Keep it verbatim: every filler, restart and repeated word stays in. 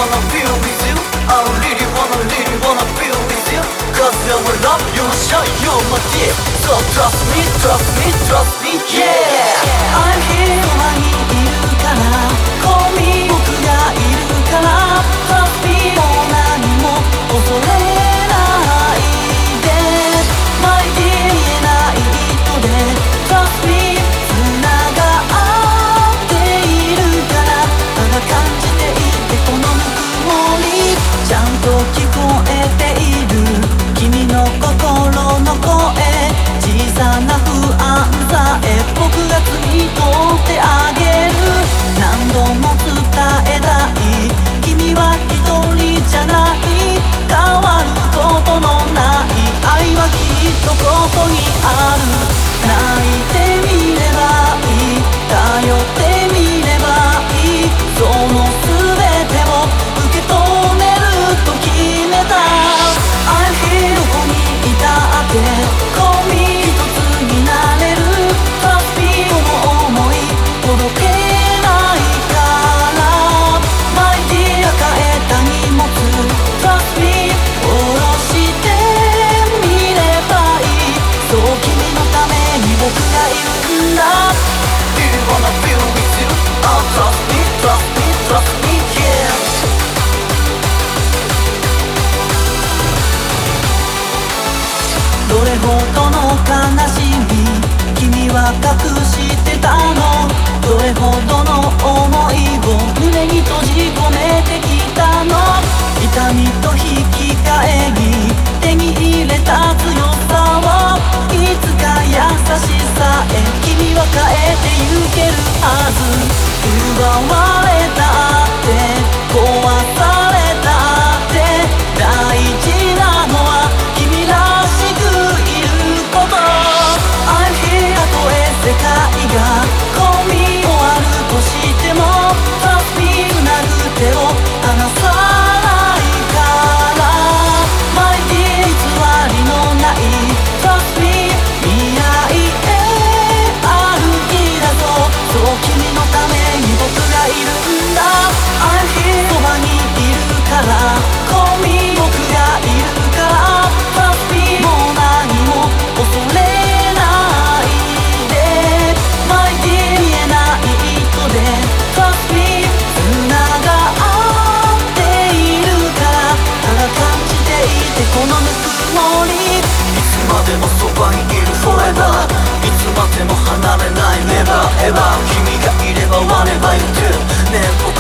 wanna be with you. I really wanna, really wanna be with you. Cause I will love you, show you my dear. So trust me, trust me, trust me, yeah. I'm here そばにいるから Call me 僕がいるから Trust me もう何も恐れないで My dear 言えない人で Trust me 繋がっているからただ感じていてこのぬくもりちゃんと聞こえている君の心の声小さな不安さえ僕が摘み取ってあげる何度も伝えたい君は一人じゃない変わることのない愛はきっとここにある泣いてみればいい頼ってみればいいその全てを受け止めると決めた I'm here どこにいたって Call me 一つになれる Trust me この想い届けないから My dear 抱えた荷物 Trust me 下ろしてみればいいそう君のために僕がいるんだ Really wanna be with you. Oh, trust me, trust me, trust me, yeah. どれほどの悲しみ君は隠してたのどれほどの想いを胸に閉じ込めてきたの痛みと引き換えに手に入れた強さをいつか優しさへ君は変えてゆけるはず奪われたって壊されたって大事なのは君らしくいること I'm here たとえ世界が込み終わるとしても Trust me つなぐ手を離さないから My dear 偽りのない Trust me 未来へ歩き出そうそう君のために僕がいるんだ I'm here そばにいるから Call me 僕がいるから Trust me もう何も恐れないで My dear 言えない人で Trust me 繋がっているからただ感じていてこのぬくもりいつまでもそばにいる Forever いつまでも離れない Never ever 君がいれば Whatever you do ねえ